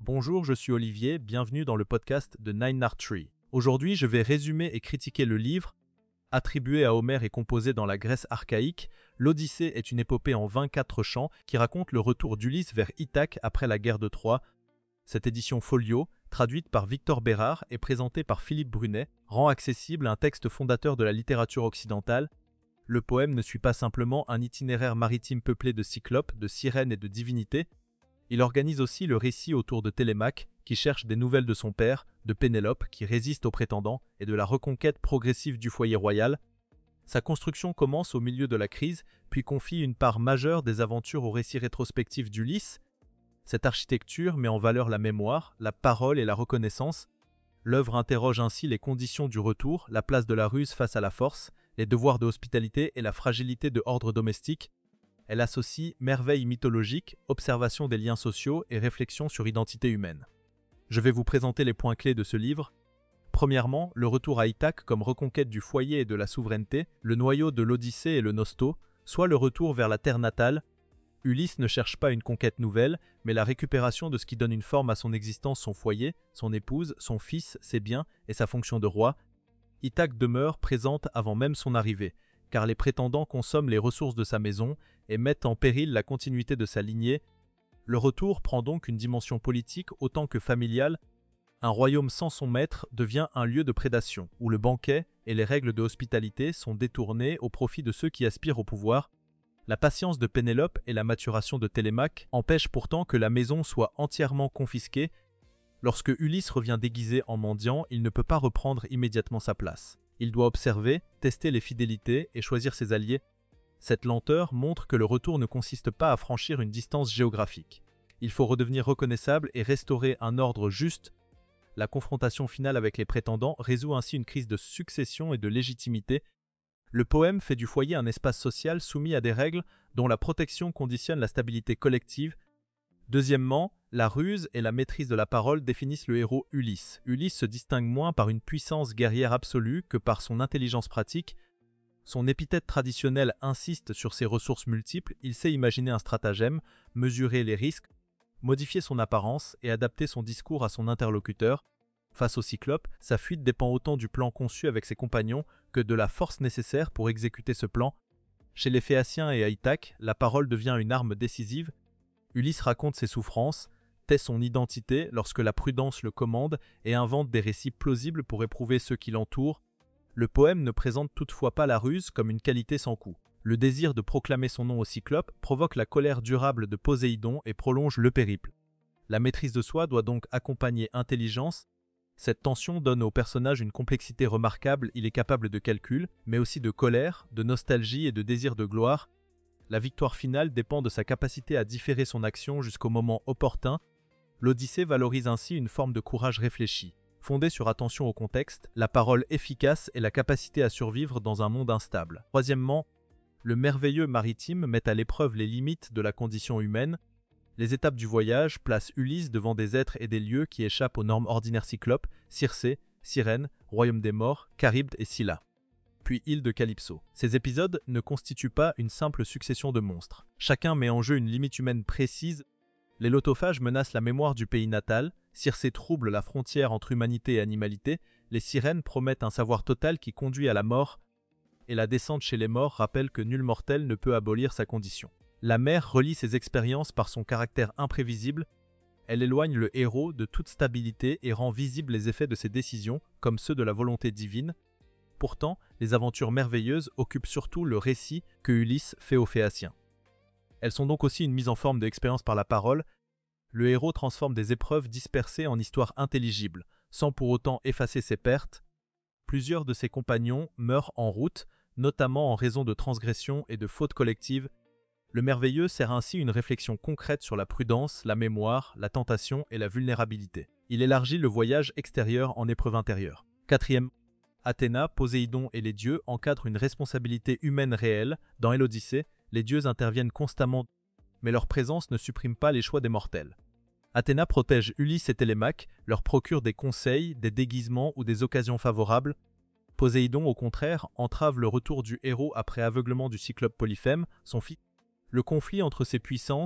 Bonjour, je suis Olivier, bienvenue dans le podcast de Nine Art Tree. Aujourd'hui, je vais résumer et critiquer le livre. Attribué à Homère et composé dans la Grèce archaïque, l'Odyssée est une épopée en 24 chants qui raconte le retour d'Ulysse vers Ithaque après la guerre de Troie. Cette édition folio, traduite par Victor Bérard et présentée par Philippe Brunet, rend accessible un texte fondateur de la littérature occidentale. Le poème ne suit pas simplement un itinéraire maritime peuplé de cyclopes, de sirènes et de divinités. Il organise aussi le récit autour de Télémaque, qui cherche des nouvelles de son père, de Pénélope, qui résiste aux prétendants, et de la reconquête progressive du foyer royal. Sa construction commence au milieu de la crise, puis confie une part majeure des aventures au récit rétrospectif d'Ulysse. Cette architecture met en valeur la mémoire, la parole et la reconnaissance. L'œuvre interroge ainsi les conditions du retour, la place de la ruse face à la force, les devoirs de hospitalité et la fragilité de ordre domestique. Elle associe merveilles mythologiques, observation des liens sociaux et réflexion sur l'identité humaine. Je vais vous présenter les points clés de ce livre. Premièrement, le retour à Ithaque comme reconquête du foyer et de la souveraineté, le noyau de l'Odyssée et le Nosto, soit le retour vers la terre natale. Ulysse ne cherche pas une conquête nouvelle, mais la récupération de ce qui donne une forme à son existence, son foyer, son épouse, son fils, ses biens et sa fonction de roi. Ithaque demeure présente avant même son arrivée, car les prétendants consomment les ressources de sa maison et mettent en péril la continuité de sa lignée. Le retour prend donc une dimension politique autant que familiale. Un royaume sans son maître devient un lieu de prédation, où le banquet et les règles de hospitalité sont détournés au profit de ceux qui aspirent au pouvoir. La patience de Pénélope et la maturation de Télémaque empêchent pourtant que la maison soit entièrement confisquée. Lorsque Ulysse revient déguisé en mendiant, il ne peut pas reprendre immédiatement sa place. Il doit observer, tester les fidélités et choisir ses alliés. Cette lenteur montre que le retour ne consiste pas à franchir une distance géographique. Il faut redevenir reconnaissable et restaurer un ordre juste. La confrontation finale avec les prétendants résout ainsi une crise de succession et de légitimité. Le poème fait du foyer un espace social soumis à des règles dont la protection conditionne la stabilité collective. Deuxièmement, la ruse et la maîtrise de la parole définissent le héros Ulysse. Ulysse se distingue moins par une puissance guerrière absolue que par son intelligence pratique. Son épithète traditionnelle insiste sur ses ressources multiples, il sait imaginer un stratagème, mesurer les risques, modifier son apparence et adapter son discours à son interlocuteur. Face au Cyclope, sa fuite dépend autant du plan conçu avec ses compagnons que de la force nécessaire pour exécuter ce plan. Chez les Phéaciens et à Ithaque, la parole devient une arme décisive. Ulysse raconte ses souffrances, tait son identité lorsque la prudence le commande et invente des récits plausibles pour éprouver ceux qui l'entourent. Le poème ne présente toutefois pas la ruse comme une qualité sans coût. Le désir de proclamer son nom au Cyclope provoque la colère durable de Poséidon et prolonge le périple. La maîtrise de soi doit donc accompagner intelligence. Cette tension donne au personnage une complexité remarquable, il est capable de calcul, mais aussi de colère, de nostalgie et de désir de gloire. La victoire finale dépend de sa capacité à différer son action jusqu'au moment opportun. L'Odyssée valorise ainsi une forme de courage réfléchi, fondée sur attention au contexte, la parole efficace et la capacité à survivre dans un monde instable. Troisièmement, le merveilleux maritime met à l'épreuve les limites de la condition humaine. Les étapes du voyage placent Ulysse devant des êtres et des lieux qui échappent aux normes ordinaires cyclopes, Circé, Cyrène, Royaume des morts, Charybde et Scylla. Puis île de Calypso. Ces épisodes ne constituent pas une simple succession de monstres. Chacun met en jeu une limite humaine précise. Les lotophages menacent la mémoire du pays natal, Circé trouble la frontière entre humanité et animalité, les sirènes promettent un savoir total qui conduit à la mort, et la descente chez les morts rappelle que nul mortel ne peut abolir sa condition. La mer relie ses expériences par son caractère imprévisible, elle éloigne le héros de toute stabilité et rend visibles les effets de ses décisions, comme ceux de la volonté divine. Pourtant, les aventures merveilleuses occupent surtout le récit que Ulysse fait aux Phéaciens. Elles sont donc aussi une mise en forme de l'expérience par la parole. Le héros transforme des épreuves dispersées en histoires intelligibles, sans pour autant effacer ses pertes. Plusieurs de ses compagnons meurent en route, notamment en raison de transgressions et de fautes collectives. Le merveilleux sert ainsi une réflexion concrète sur la prudence, la mémoire, la tentation et la vulnérabilité. Il élargit le voyage extérieur en épreuve intérieure. Quatrième, Athéna, Poséidon et les dieux encadrent une responsabilité humaine réelle. Dans l'Odyssée, les dieux interviennent constamment, mais leur présence ne supprime pas les choix des mortels. Athéna protège Ulysse et Télémaque, leur procure des conseils, des déguisements ou des occasions favorables. Poséidon, au contraire, entrave le retour du héros après aveuglement du cyclope Polyphème, son fils. Le conflit entre ces puissances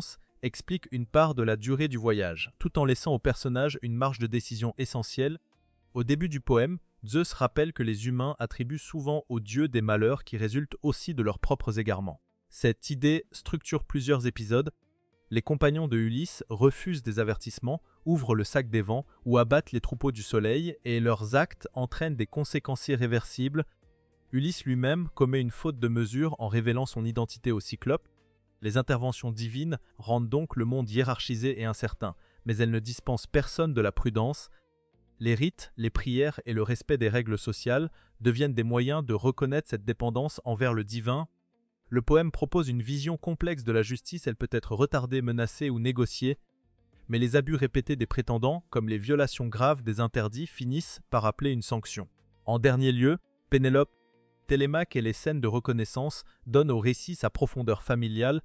explique une part de la durée du voyage, tout en laissant au personnage une marge de décision essentielle. Au début du poème, Zeus rappelle que les humains attribuent souvent aux dieux des malheurs qui résultent aussi de leurs propres égarements. Cette idée structure plusieurs épisodes. Les compagnons de Ulysse refusent des avertissements, ouvrent le sac des vents ou abattent les troupeaux du soleil, et leurs actes entraînent des conséquences irréversibles. Ulysse lui-même commet une faute de mesure en révélant son identité au Cyclope. Les interventions divines rendent donc le monde hiérarchisé et incertain, mais elles ne dispensent personne de la prudence. Les rites, les prières et le respect des règles sociales deviennent des moyens de reconnaître cette dépendance envers le divin. Le poème propose une vision complexe de la justice, elle peut être retardée, menacée ou négociée, mais les abus répétés des prétendants, comme les violations graves des interdits, finissent par appeler une sanction. En dernier lieu, Pénélope, Télémaque et les scènes de reconnaissance donnent au récit sa profondeur familiale.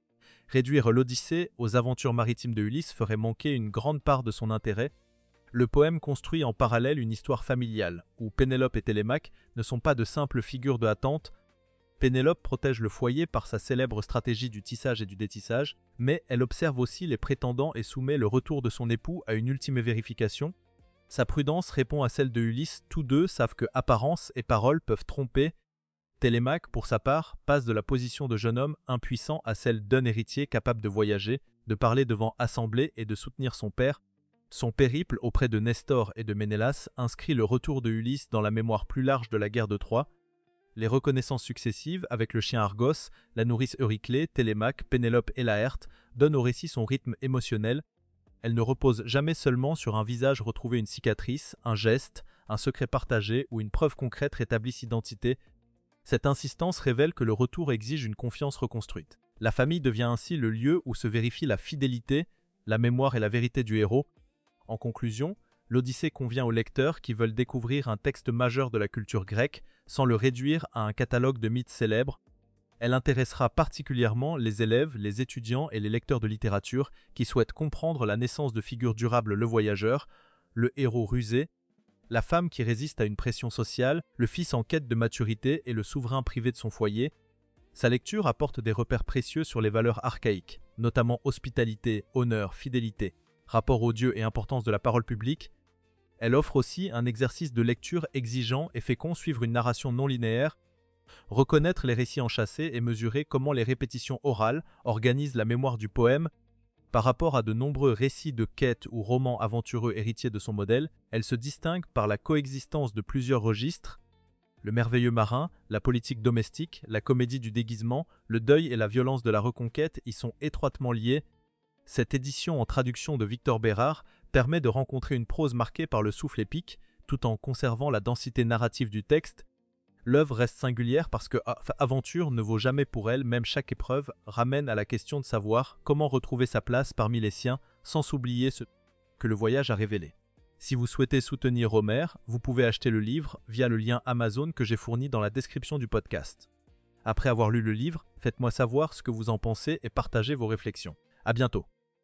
Réduire l'Odyssée aux aventures maritimes de Ulysse ferait manquer une grande part de son intérêt. Le poème construit en parallèle une histoire familiale, où Pénélope et Télémaque ne sont pas de simples figures de attente. Pénélope protège le foyer par sa célèbre stratégie du tissage et du détissage, mais elle observe aussi les prétendants et soumet le retour de son époux à une ultime vérification. Sa prudence répond à celle de Ulysse, tous deux savent que apparence et parole peuvent tromper. Télémaque, pour sa part, passe de la position de jeune homme impuissant à celle d'un héritier capable de voyager, de parler devant assemblée et de soutenir son père. Son périple auprès de Nestor et de Ménélas inscrit le retour de Ulysse dans la mémoire plus large de la guerre de Troie. Les reconnaissances successives avec le chien Argos, la nourrice Euryclée, Télémaque, Pénélope et Laërte donnent au récit son rythme émotionnel. Elle ne repose jamais seulement sur un visage retrouvé, une cicatrice, un geste, un secret partagé ou une preuve concrète rétablisse identité. Cette insistance révèle que le retour exige une confiance reconstruite. La famille devient ainsi le lieu où se vérifie la fidélité, la mémoire et la vérité du héros. En conclusion, l'Odyssée convient aux lecteurs qui veulent découvrir un texte majeur de la culture grecque sans le réduire à un catalogue de mythes célèbres. Elle intéressera particulièrement les élèves, les étudiants et les lecteurs de littérature qui souhaitent comprendre la naissance de figures durables, le voyageur, le héros rusé, la femme qui résiste à une pression sociale, le fils en quête de maturité et le souverain privé de son foyer. Sa lecture apporte des repères précieux sur les valeurs archaïques, notamment hospitalité, honneur, fidélité, rapport aux dieux et importance de la parole publique. Elle offre aussi un exercice de lecture exigeant et fécond, suivre une narration non linéaire, reconnaître les récits enchâssés et mesurer comment les répétitions orales organisent la mémoire du poème. Par rapport à de nombreux récits de quêtes ou romans aventureux héritiers de son modèle, elle se distingue par la coexistence de plusieurs registres. Le merveilleux marin, la politique domestique, la comédie du déguisement, le deuil et la violence de la reconquête y sont étroitement liés. Cette édition en traduction de Victor Bérard permet de rencontrer une prose marquée par le souffle épique, tout en conservant la densité narrative du texte. L'œuvre reste singulière parce que aventure ne vaut jamais pour elle, même chaque épreuve ramène à la question de savoir comment retrouver sa place parmi les siens, sans s'oublier ce que le voyage a révélé. Si vous souhaitez soutenir Homère, vous pouvez acheter le livre via le lien Amazon que j'ai fourni dans la description du podcast. Après avoir lu le livre, faites-moi savoir ce que vous en pensez et partagez vos réflexions. À bientôt.